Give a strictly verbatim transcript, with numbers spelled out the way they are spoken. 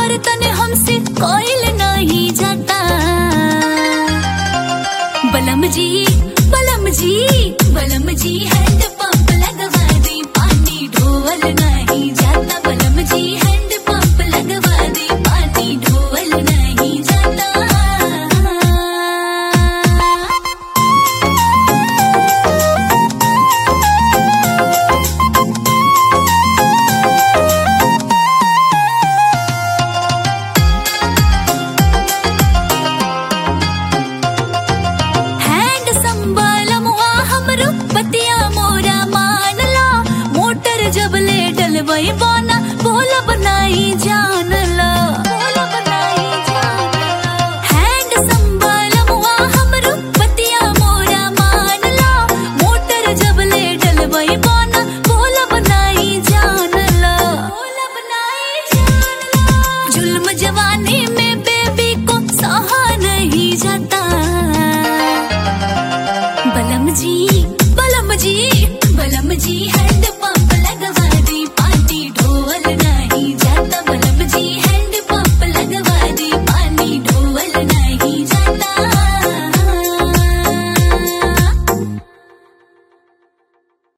प्यार तने हमसे कोइल नहीं जाता। बलम जी बलम जी बलम जी हैंड पंप लगवा दे, पानी ढोल नहीं जाता। बलम जी हैंड पंप लगवा दे, पानी ढोल नहीं जाता। बतिया मोरा मान ला, मोटर जब ले डलवई बोना बोला बनाई जान